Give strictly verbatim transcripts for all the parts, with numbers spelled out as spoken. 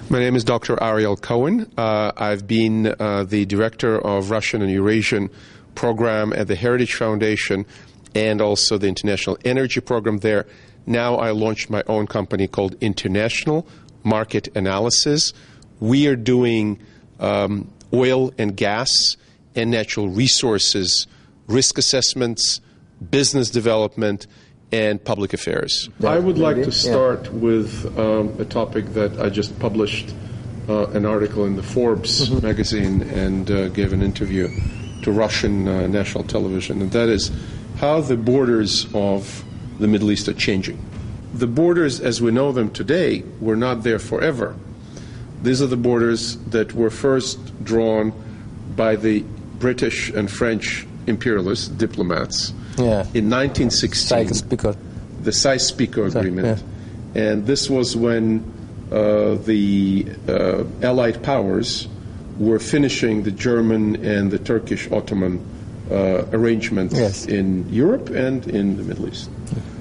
My name is Doctor Ariel Cohen. Uh, I've been uh, the director of Russian and Eurasian program at the Heritage Foundation and also the International Energy Program there. Now I launched my own company called International Market Analysis. We are doing um, oil and gas and natural resources risk assessments, business development, and public affairs. I would like to start yeah. with um, a topic that I just published uh, an article in the Forbes mm-hmm. magazine and uh, gave an interview to Russian uh, national television, and that is how the borders of the Middle East are changing. The borders as we know them today were not there forever. These are the borders that were first drawn by the British and French imperialist diplomats yeah. in nineteen sixteen, Sykes-Picot. the Sykes-Picot Agreement. Yeah. And this was when uh, the uh, Allied powers were finishing the German and the Turkish Ottoman uh, arrangements yes. in Europe and in the Middle East.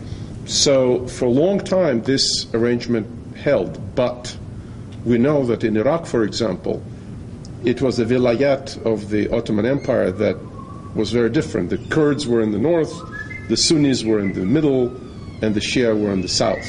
So for a long time this arrangement held, but we know that in Iraq, for example, it was the vilayat of the Ottoman Empire that was very different. The Kurds were in the north, the Sunnis were in the middle, and the Shia were in the south.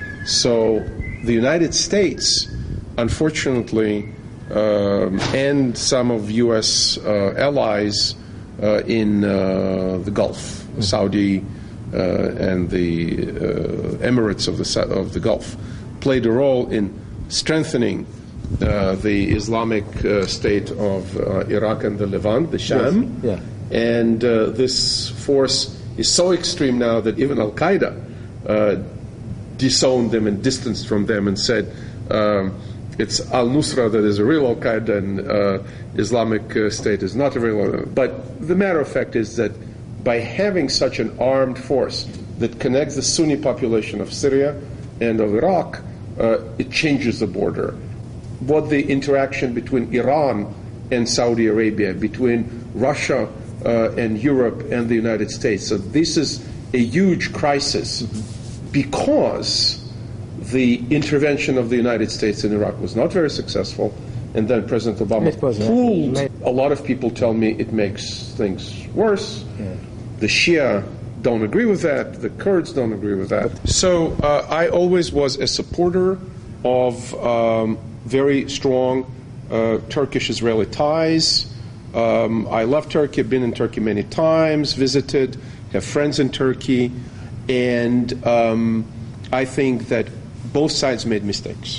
So the United States, unfortunately, um, and some of U S uh, allies uh, in uh, the Gulf, mm-hmm. Saudi uh, and the uh, Emirates of the, of the Gulf, played a role in strengthening uh, the Islamic uh, state of uh, Iraq and the Levant, the Sham. Yes. Yeah. And uh, this force is so extreme now that even Al-Qaeda uh, disowned them and distanced from them and said um, it's Al-Nusra that is a real Al-Qaeda and uh, Islamic uh, State is not a real. But the matter of fact is that by having such an armed force that connects the Sunni population of Syria and of Iraq, uh, it changes the border. What the interaction between Iran and Saudi Arabia, between Russia Uh, and Europe and the United States. So this is a huge crisis because the intervention of the United States in Iraq was not very successful, and then President Obama pulled. A lot of people tell me it makes things worse. Yeah. The Shia don't agree with that. The Kurds don't agree with that. So uh, I always was a supporter of um, very strong uh, Turkish-Israeli ties. Um, I love Turkey. I've been in Turkey many times, visited, have friends in Turkey, and um, I think that both sides made mistakes.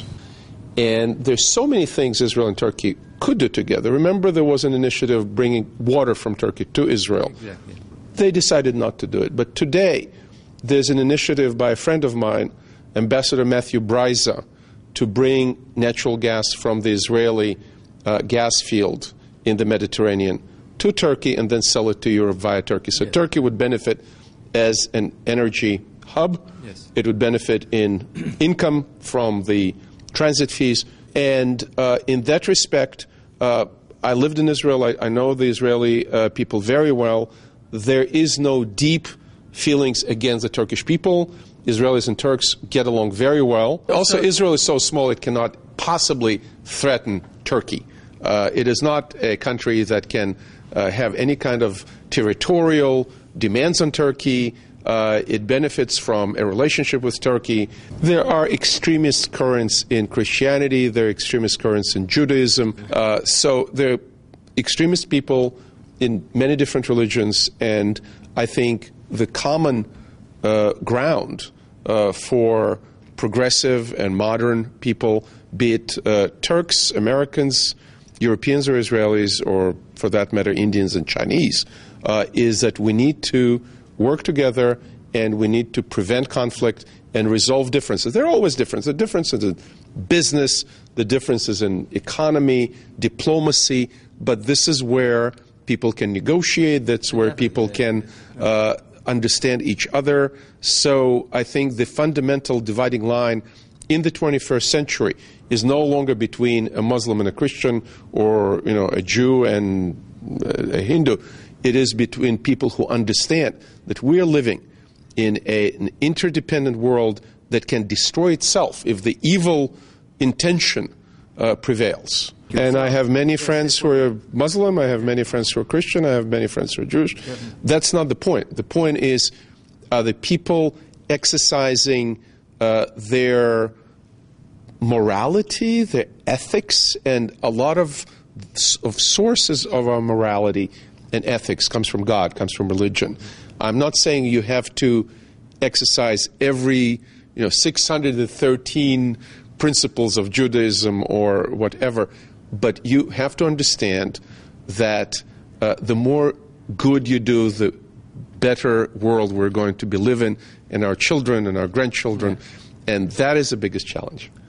And there's so many things Israel and Turkey could do together. Remember, there was an initiative bringing water from Turkey to Israel. Exactly. They decided not to do it. But today, there's an initiative by a friend of mine, Ambassador Matthew Bryza, to bring natural gas from the Israeli uh, gas field in the Mediterranean to Turkey and then sell it to Europe via Turkey. So yes. Turkey would benefit as an energy hub. Yes. It would benefit in income from the transit fees. And uh, in that respect, uh, I lived in Israel. I, I know the Israeli uh, people very well. There is no deep feelings against the Turkish people. Israelis and Turks get along very well. Also, Israel is so small it cannot possibly threaten Turkey. Uh, it is not a country that can uh, have any kind of territorial demands on Turkey. Uh, it benefits from a relationship with Turkey. There are extremist currents in Christianity. There are extremist currents in Judaism. Uh, so there are extremist people in many different religions, and I think the common uh, ground uh, for progressive and modern people, be it uh, Turks, Americans, Europeans or Israelis, or for that matter, Indians and Chinese, uh, is that we need to work together and we need to prevent conflict and resolve differences. There are always differences. The differences in business, the differences in economy, diplomacy, but this is where people can negotiate. That's where people can uh, understand each other. So I think the fundamental dividing line in the twenty-first century is no longer between a Muslim and a Christian or, you know, a Jew and a Hindu. It is between people who understand that we are living in a, an interdependent world that can destroy itself if the evil intention uh, prevails. And I have many friends who are Muslim, I have many friends who are Christian, I have many friends who are Jewish. That's not the point. The point is, are the people exercising uh, their morality, their ethics, and a lot of, of sources of our morality and ethics comes from God, comes from religion. I'm not saying you have to exercise every, you know, six hundred thirteen principles of Judaism or whatever, but you have to understand that uh, the more good you do, the better world we're going to be living, and our children and our grandchildren, and that is the biggest challenge.